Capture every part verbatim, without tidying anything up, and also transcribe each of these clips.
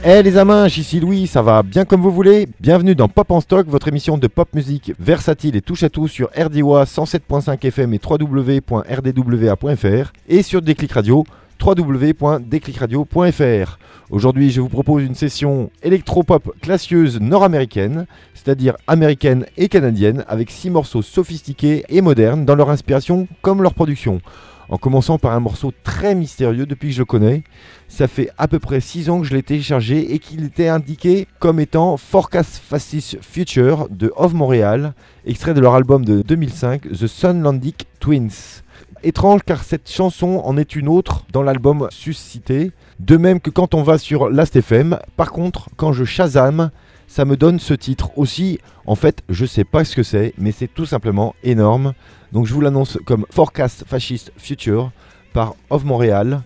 Eh les amins, ici Louis, ça va bien comme vous voulez. Bienvenue dans Pop en Stock, votre émission de pop musique versatile et touche à tout sur R D W A cent sept point cinq F M et w w w point r d w a point f r et sur Déclic Radio, w w w point déclic radio point f r. Aujourd'hui, je vous propose une session électropop classieuse nord-américaine, c'est-à-dire américaine et canadienne, avec six morceaux sophistiqués et modernes dans leur inspiration comme leur production. En commençant par un morceau très mystérieux depuis que je le connais. Ça fait à peu près six ans que je l'ai téléchargé et qu'il était indiqué comme étant Forecast Fascist Future de Of Montréal, extrait de leur album de deux mille cinq, The Sunlandic Twins. Étrange car cette chanson en est une autre dans l'album suscité, de même que quand on va sur Last F M. Par contre, quand je Shazam, ça me donne ce titre aussi. En fait, je sais pas ce que c'est, mais c'est tout simplement énorme. Donc je vous l'annonce comme Forecast Fascist Future par Of Montréal.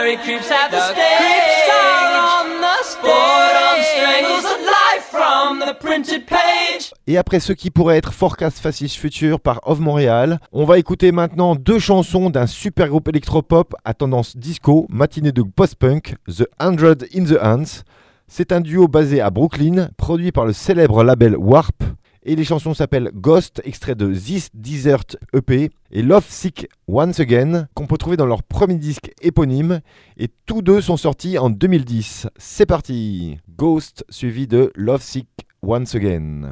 Harry creeps have the, the stage. Creeps are on the stage. Boredom strangles the life from the printed page. Et après ce qui pourrait être Forecast Fascist Future par Of Montréal, on va écouter maintenant deux chansons d'un super groupe électropop à tendance disco, matinée de post-punk, The Hundred in the Hands. C'est un duo basé à Brooklyn, produit par le célèbre label Warp. Et les chansons s'appellent Ghost, extrait de This Desert E P, et Love Sick Once Again, qu'on peut trouver dans leur premier disque éponyme. Et tous deux sont sortis en deux mille dix. C'est parti! Ghost suivi de Love Sick Once Again.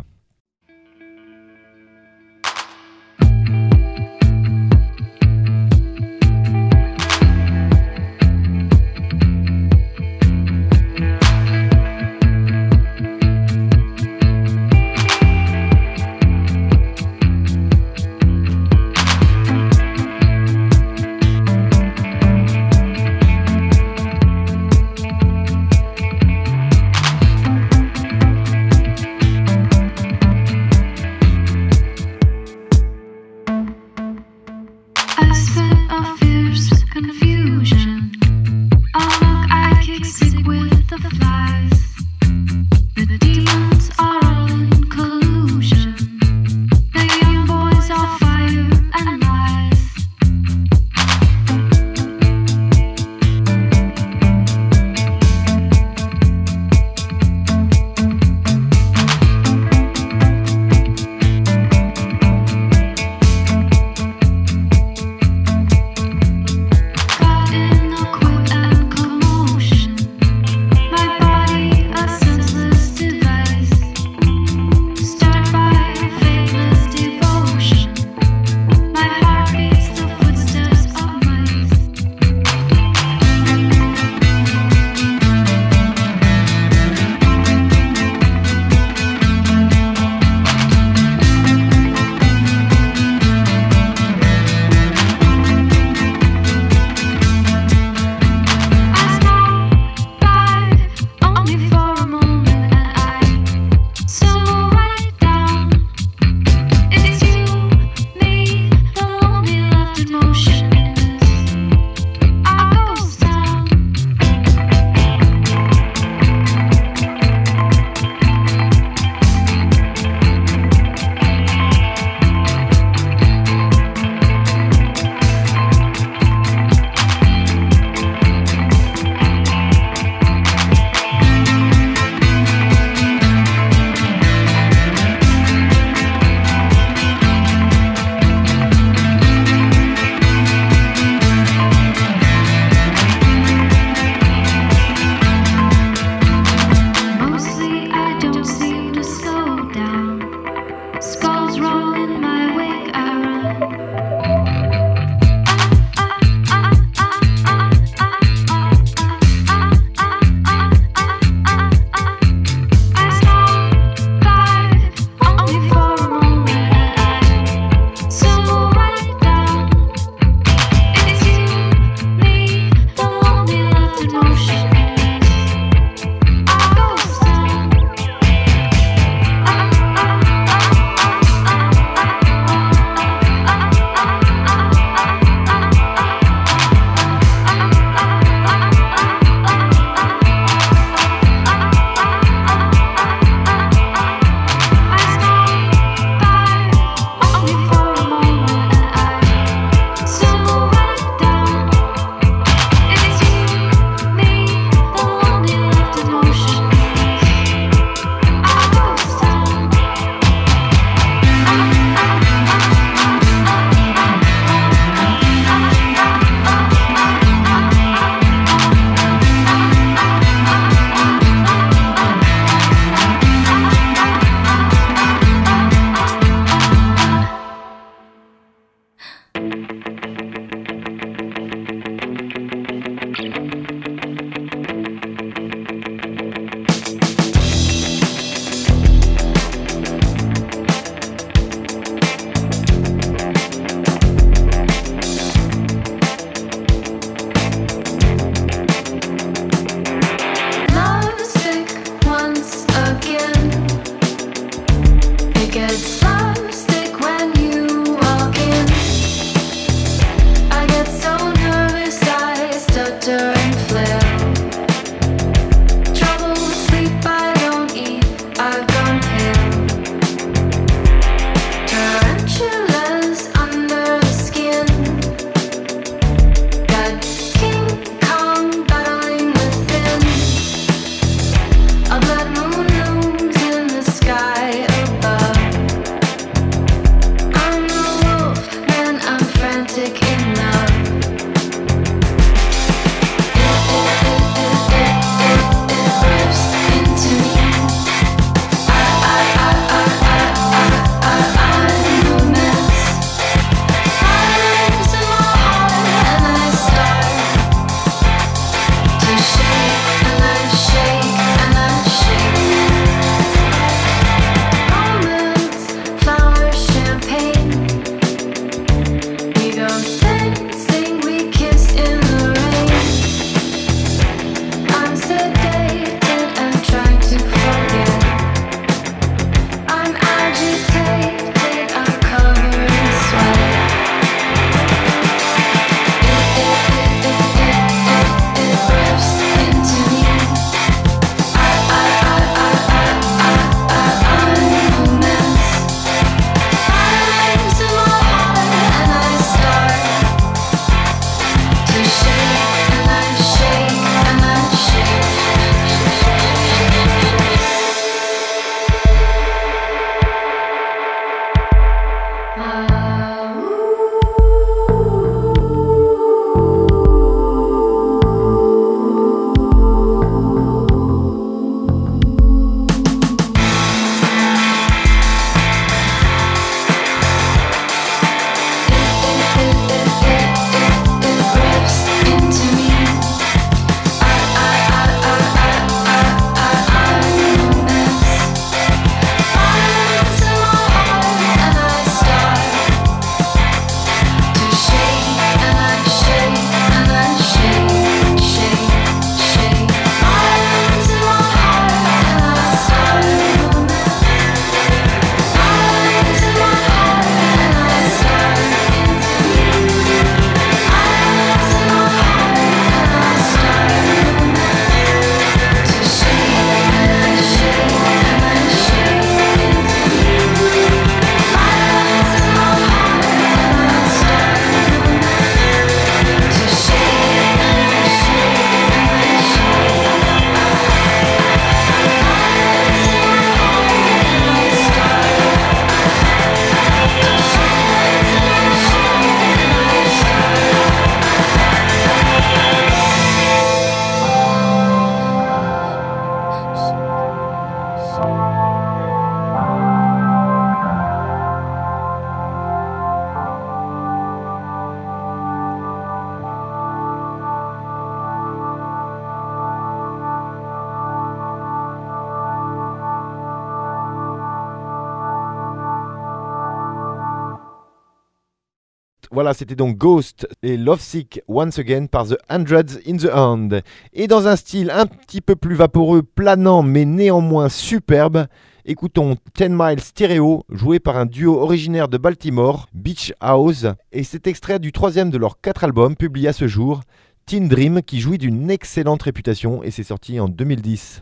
Voilà, c'était donc Ghost et Lovesick Once Again par The Hundreds in the Hand. Et dans un style un petit peu plus vaporeux, planant mais néanmoins superbe, écoutons Ten Miles Stereo, joué par un duo originaire de Baltimore, Beach House, et c'est extrait du troisième de leurs quatre albums publiés à ce jour, Teen Dream, qui jouit d'une excellente réputation et c'est sorti en deux mille dix.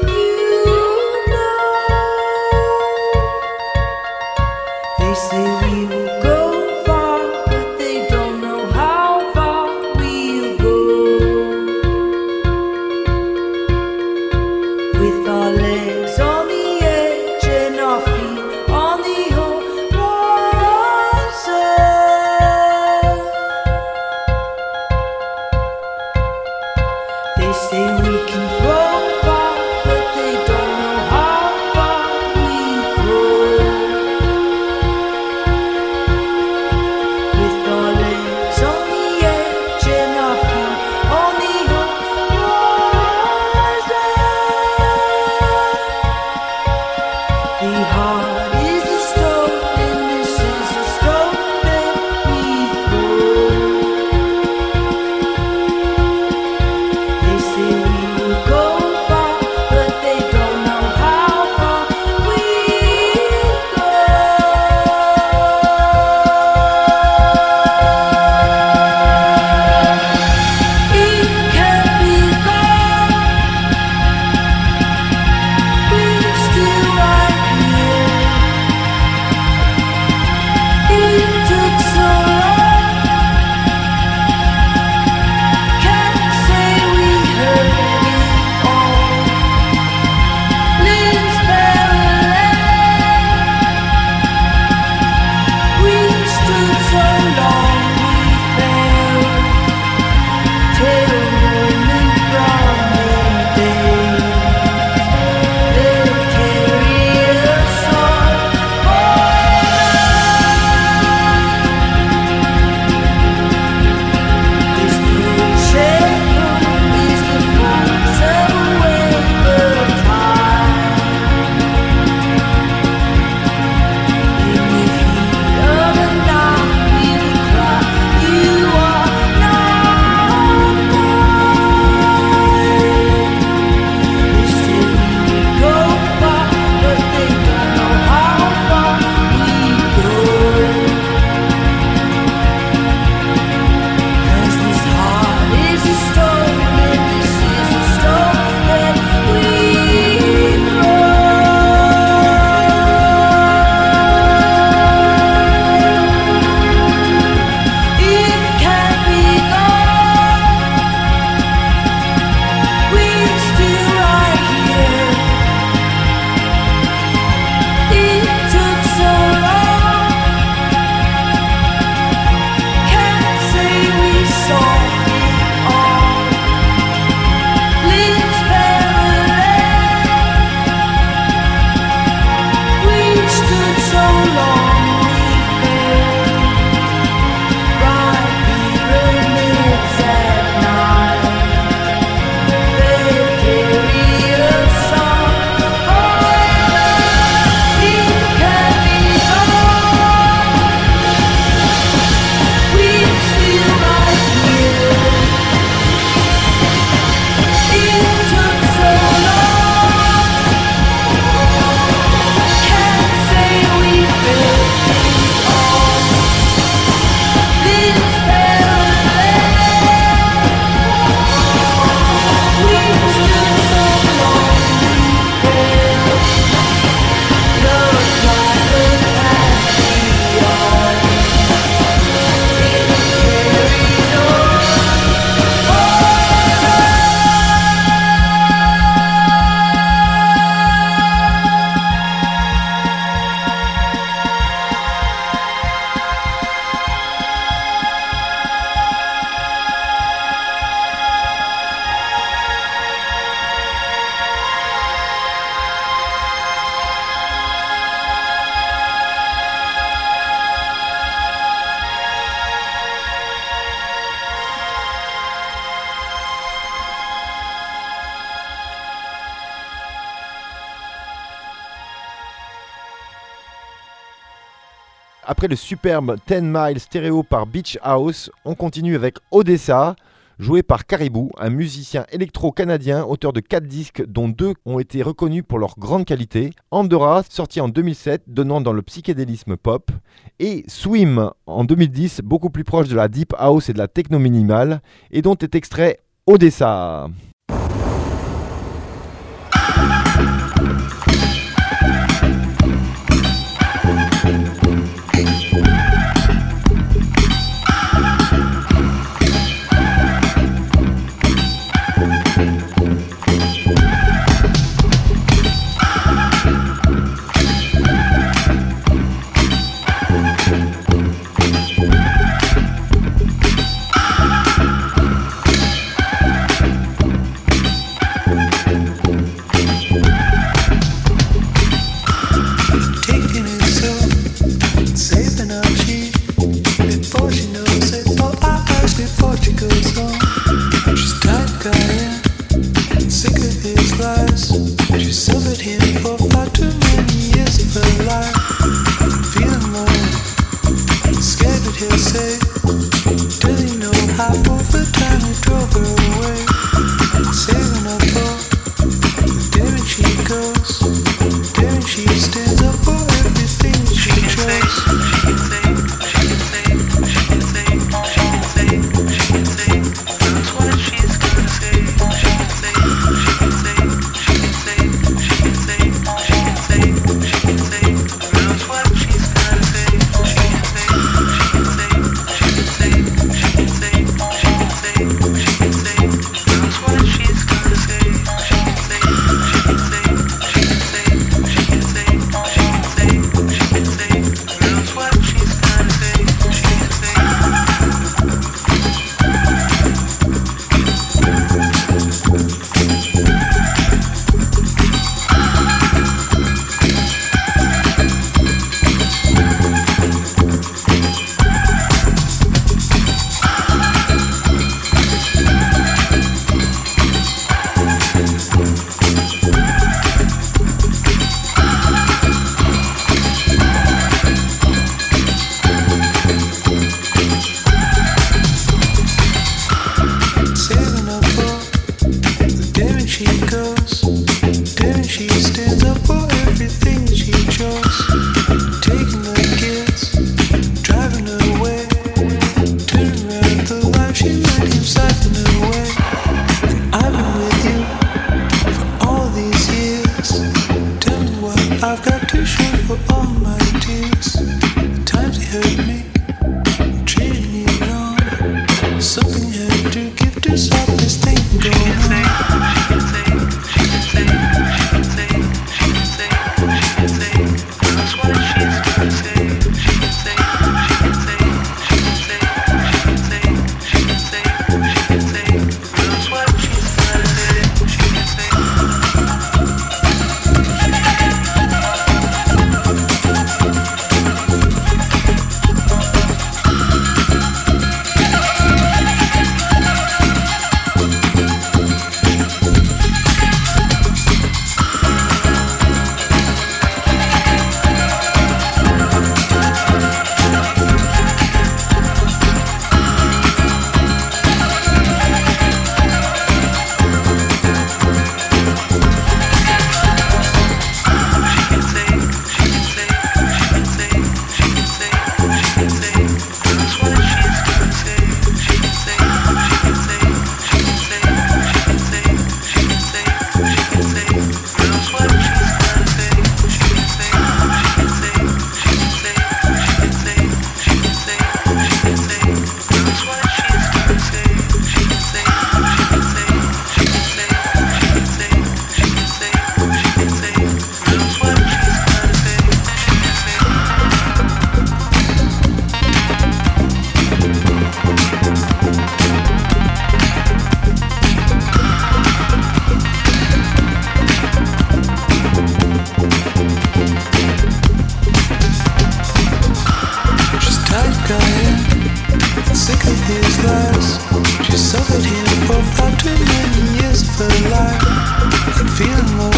They say we Après le superbe ten Mile Stereo par Beach House, on continue avec Odessa, joué par Caribou, un musicien électro-canadien, auteur de quatre disques dont deux ont été reconnus pour leur grande qualité. Andorra, sorti en deux mille sept, donnant dans le psychédélisme pop. Et Swim, en deux mille dix, beaucoup plus proche de la deep house et de la techno minimale, et dont est extrait Odessa.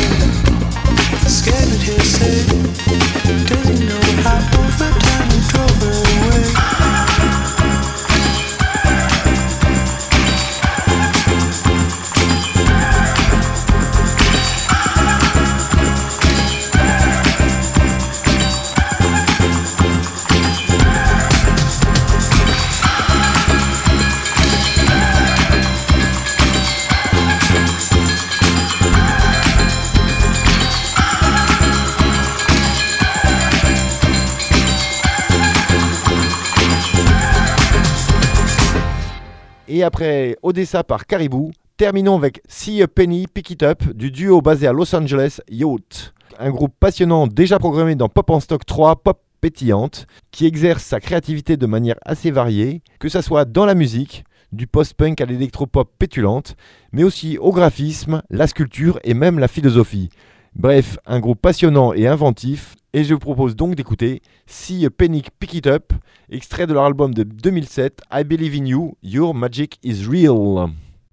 Scared of his head, doesn't know how over time he drove Et après Odessa par Caribou, terminons avec See a Penny Pick It Up du duo basé à Los Angeles, Yacht. Un groupe passionnant déjà programmé dans Pop en Stock trois, Pop pétillante, qui exerce sa créativité de manière assez variée, que ce soit dans la musique, du post-punk à l'électropop pétulante, mais aussi au graphisme, la sculpture et même la philosophie. Bref, un groupe passionnant et inventif, et je vous propose donc d'écouter See a Penny Pick It Up, extrait de leur album de deux mille sept, I Believe in You, Your Magic is Real.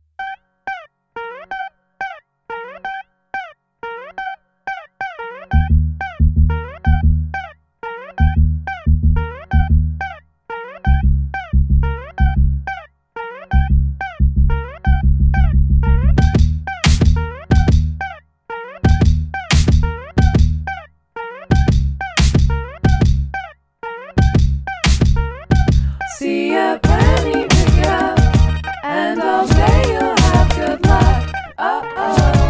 See a penny, pick it up, and I'll say you'll have good luck. Uh-oh.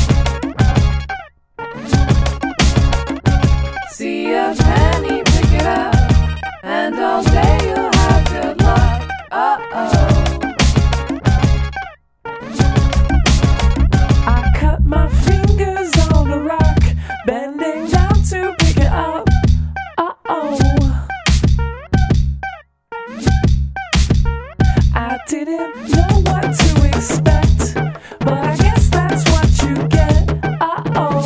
See a penny, pick it up, and I'll say you'll have good luck. Uh-oh. I cut my fingers on a rock, bending down to pick it up. Uh-oh. I didn't know what to expect, but I guess that's what you get. Uh-oh.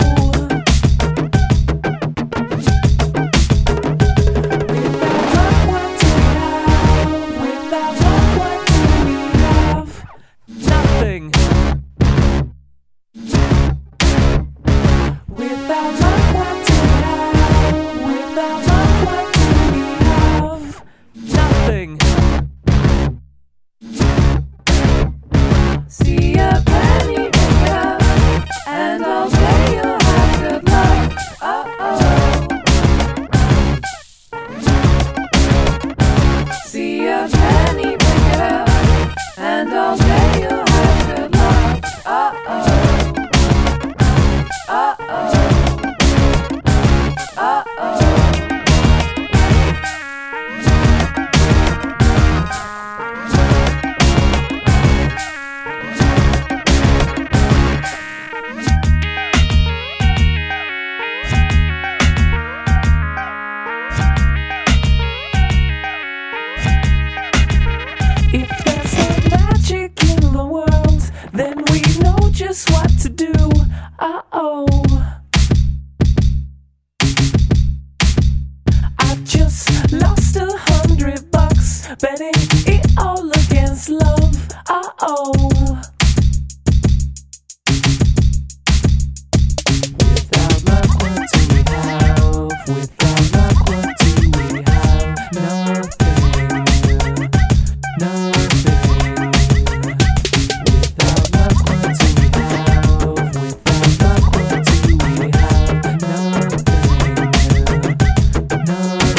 Without luck, what do we have? Without luck, what do we have? Nothing. Without luck, what do we have? Without luck, what do we have? Nothing. See a penny, pick it up, and I'll say you'll have good luck. Uh-oh. See a penny, pick it up, and I'll say you'll have good luck. Uh-oh. Uh-oh. Uh-oh. If there's no magic in the world, then we know just what to do. Uh-oh. I just lost a hundred bucks, betting it all against love. Uh-oh. Without luck, what do we have? Without luck, what do we have? Nothing. Nothing. Without luck, what do we have? Without luck, what do we have? Nothing. Nothing.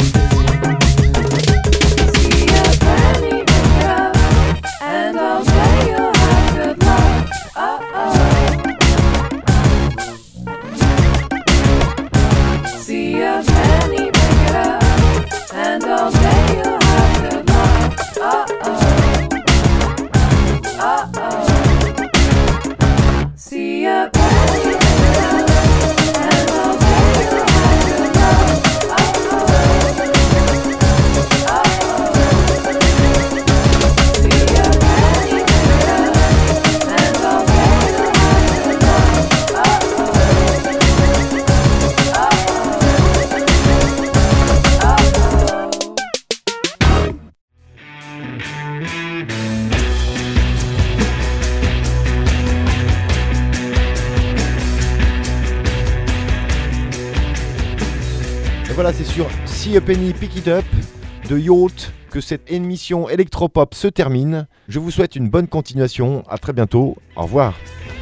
See a penny, pick it up, and I'll say you'll have good luck. Uh-oh. See a penny, pick it up, and I'll say you'll have good luck. Uh-oh. Uh-oh. See a penny, pick it up, and I'll say you'll have good luck. Uh-oh. Uh-oh. See a penny, pick it up, and I'll say you'll have good luck. Uh-oh. Et voilà, c'est sur See a Penny Pick It Up de Yacht que cette émission électropop se termine. Je vous souhaite une bonne continuation. À très bientôt. Au revoir.